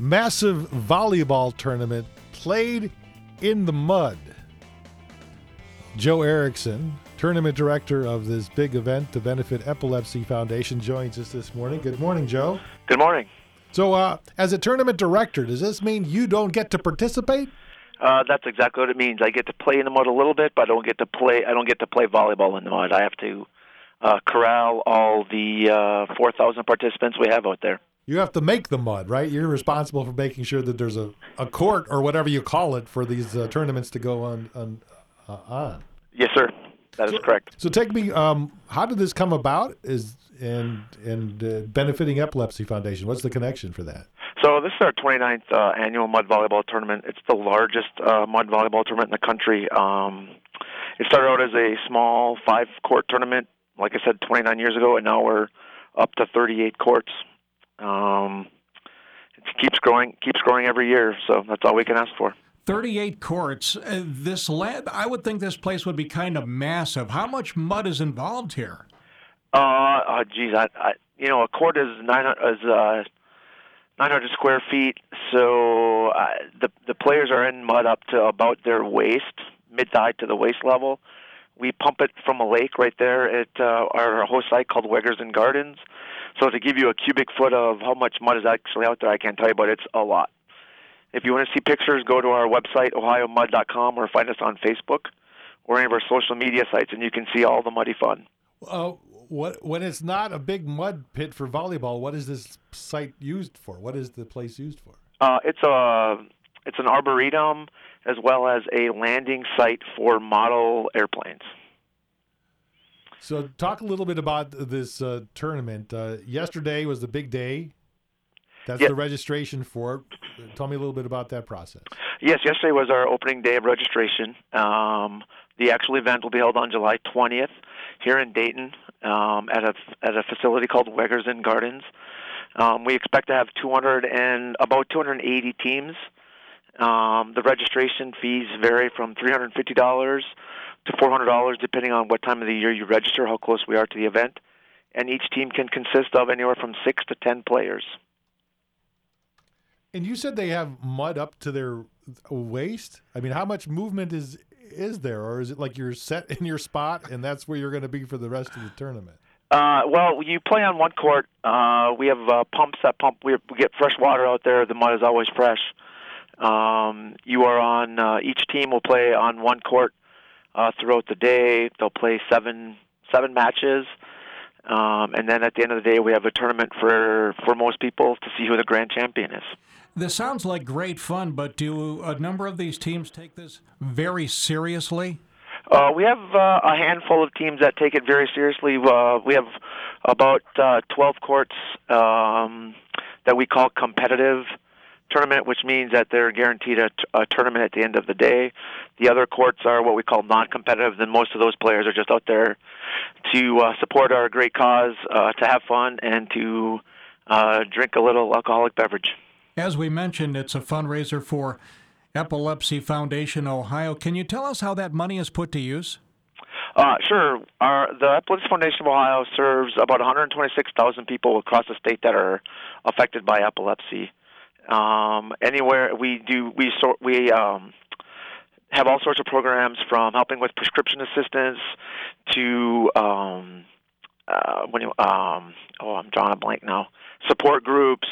massive volleyball tournament played in the mud. Joe Erickson, tournament director of this big event to benefit Epilepsy Foundation, joins us this morning. Good morning, Joe. Good morning. So, as a tournament director, does this mean you don't get to participate? That's exactly what it means. I get to play in the mud a little bit, but I don't get to play volleyball in the mud. I have to corral all the 4,000 participants we have out there. You have to make the mud, right? You're responsible for making sure that there's a court or whatever you call it for these tournaments to go on. Yes, sir. That is correct. So take me. How did this come about? Benefiting Epilepsy Foundation. What's the connection for that? So this is our 29th annual mud volleyball tournament. It's the largest mud volleyball tournament in the country. It started out as a small 5-court tournament, like I said, 29 years ago, and now we're up to 38 courts. It keeps growing every year, so that's all we can ask for. 38 courts. I would think this place would be kind of massive. How much mud is involved here? A court is 900 square feet, so the players are in mud up to about their waist, mid-thigh to the waist level. We pump it from a lake right there at our host site called Weggers and Gardens. So to give you a cubic foot of how much mud is actually out there, I can't tell you, but it's a lot. If you want to see pictures, go to our website, ohiomud.com, or find us on Facebook or any of our social media sites, and you can see all the muddy fun. When it's not a big mud pit for volleyball, what is this site used for? What is the place used for? It's an arboretum as well as a landing site for model airplanes. So talk a little bit about this tournament. Yesterday was the big day. That's the registration for it. Tell me a little bit about that process. Yes, yesterday was our opening day of registration. The actual event will be held on July 20th here in Dayton at a facility called Weggers and Gardens. We expect to have about 280 teams. The registration fees vary from $350 to $400 depending on what time of the year you register, how close we are to the event. And each team can consist of anywhere from 6 to 10 players. And you said they have mud up to their waist? I mean, how much movement is there? Or is it like you're set in your spot and that's where you're going to be for the rest of the tournament? Well, you play on one court. We have pumps that pump. We get fresh water out there. The mud is always fresh. You are on each team will play on one court throughout the day. They'll play seven matches. And then at the end of the day, we have a tournament for most people to see who the grand champion is. This sounds like great fun, but do a number of these teams take this very seriously? We have a handful of teams that take it very seriously. We have about 12 courts that we call competitive tournament, which means that they're guaranteed a tournament at the end of the day. The other courts are what we call non-competitive, and most of those players are just out there to support our great cause, to have fun, and to drink a little alcoholic beverage. As we mentioned, it's a fundraiser for Epilepsy Foundation Ohio. Can you tell us how that money is put to use? Sure. The Epilepsy Foundation of Ohio serves about 126,000 people across the state that are affected by epilepsy. Anywhere we have all sorts of programs from helping with prescription assistance to I'm drawing a blank now. Support groups.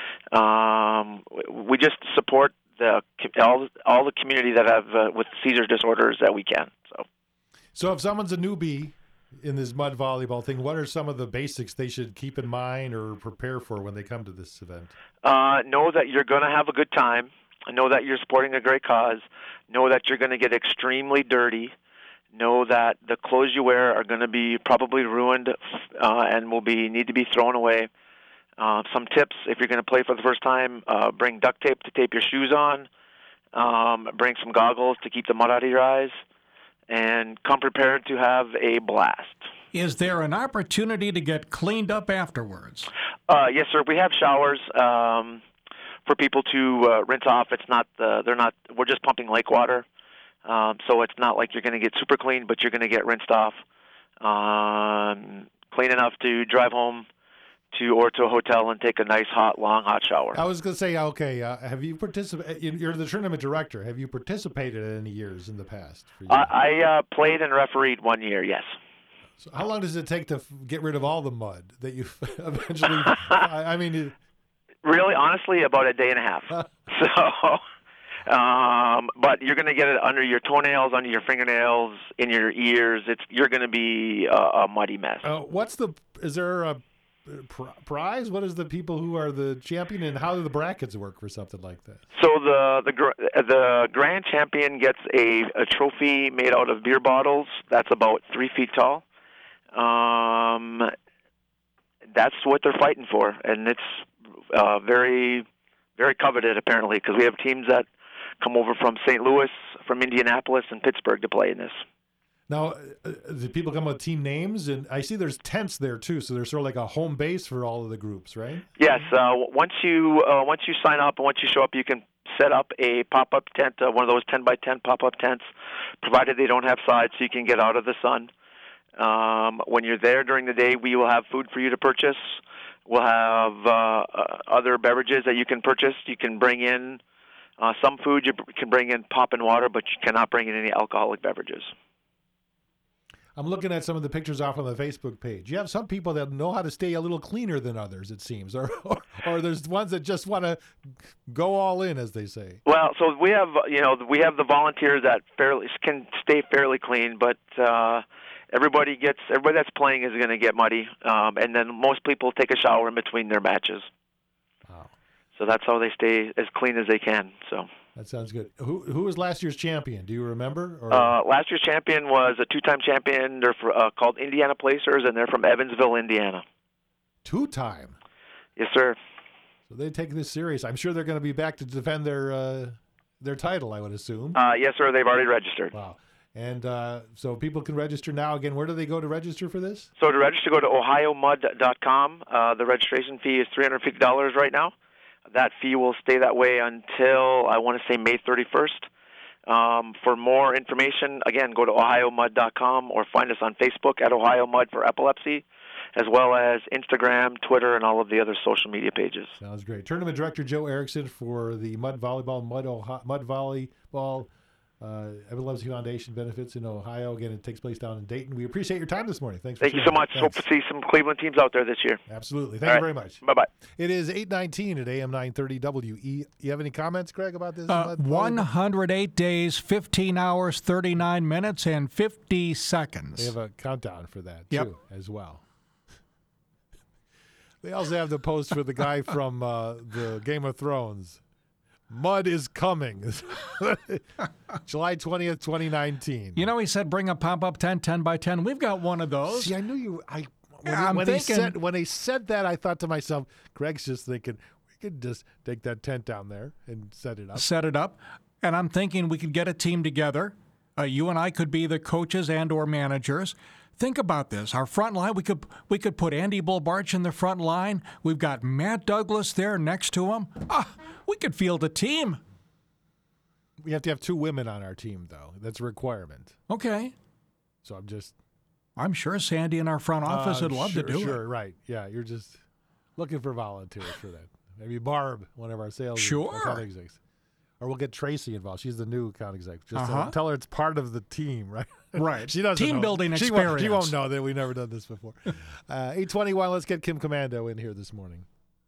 We just support all the community that have with seizure disorders that we can. So if someone's a newbie in this mud volleyball thing, what are some of the basics they should keep in mind or prepare for when they come to this event? Know that you're going to have a good time. Know that you're supporting a great cause. Know that you're going to get extremely dirty. Know that the clothes you wear are going to be probably ruined and need to be thrown away. Some tips, if you're going to play for the first time, bring duct tape to tape your shoes on. Bring some goggles to keep the mud out of your eyes. And come prepared to have a blast. Is there an opportunity to get cleaned up afterwards? Yes, sir. We have showers for people to rinse off. We're just pumping lake water, so it's not like you're going to get super clean, but you're going to get rinsed off, clean enough to drive home to a hotel and take a nice long hot shower. I was going to say, okay, have you participated? You're the tournament director. Have you participated in any years in the past? For you? I played and refereed 1 year. Yes. So how long does it take to get rid of all the mud that you eventually? I mean, really, honestly, about a day and a half. So. But you're going to get it under your toenails, under your fingernails, in your ears. You're going to be a muddy mess. Is there a prize? What is the people who are the champion, and how do the brackets work for something like that? So the grand champion gets a trophy made out of beer bottles that's about 3 feet tall. That's what they're fighting for, and it's very, very coveted apparently, because we have teams that come over from St. Louis, from Indianapolis, and Pittsburgh to play in this. Now, do people come with team names? And I see there's tents there too, so there's sort of like a home base for all of the groups, right? Yes. Once you sign up and once you show up, you can set up a pop-up tent, one of those 10 by 10 pop-up tents, provided they don't have sides, so you can get out of the sun. When you're there during the day, we will have food for you to purchase. We'll have other beverages that you can purchase. You can bring in some food. You can bring in pop and water, but you cannot bring in any alcoholic beverages. I'm looking at some of the pictures off on the Facebook page. You have some people that know how to stay a little cleaner than others, it seems, or there's ones that just want to go all in, as they say. Well, so we have the volunteers that can stay fairly clean, but everybody that's playing is going to get muddy, and then most people take a shower in between their matches. Wow. So that's how they stay as clean as they can. So that sounds good. Who was last year's champion? Do you remember? Or? Last year's champion was a two-time champion. They're called Indiana Placers, and they're from Evansville, Indiana. Two-time? Yes, sir. So they take this serious. I'm sure they're going to be back to defend their title, I would assume. Yes, sir. They've already registered. Wow. And so people can register now. Again, where do they go to register for this? So to register, go to ohiomud.com. The registration fee is $350 right now. That fee will stay that way until, I want to say, May 31st. For more information, again, go to ohiomud.com or find us on Facebook at Ohio Mud for Epilepsy, as well as Instagram, Twitter, and all of the other social media pages. Sounds great. Tournament Director Joe Erickson for the Mud Volleyball Epilepsy Foundation benefits in Ohio. Again, it takes place down in Dayton. We appreciate your time this morning. Thanks for Thank you so much. Hope to see some Cleveland teams out there this year. Absolutely. Thank you very much. Bye-bye. It is 8:19 at AM 930 WE. You have any comments, Greg, about this? 108 days, 15 hours, 39 minutes, and 50 seconds. They have a countdown for that, Yep. too, as well. They also have the post for the guy from the Game of Thrones. Mud is coming. July 20th, 2019. You know, he said bring a pop-up tent, 10 by 10. We've got one of those. See, I knew you. When he said that, I thought to myself, Greg's just thinking, we could just take that tent down there and set it up. And I'm thinking we could get a team together. You and I could be the coaches and or managers. Think about this. Our front line, we could put Andy Bulbarch in the front line. We've got Matt Douglas there next to him. We could field a team. We have to have 2 women on our team, though. That's a requirement. Okay. So I'm sure Sandy in our front office would love to do it. Sure, right. Yeah, you're just looking for volunteers for that. Maybe Barb, one of our sales account execs. Or we'll get Tracy involved. She's the new account exec. Just tell her it's part of the team, right? Right. She doesn't team know. building She experience. won't know that we've never done this before. 8:21, let's get Kim Commando in here this morning.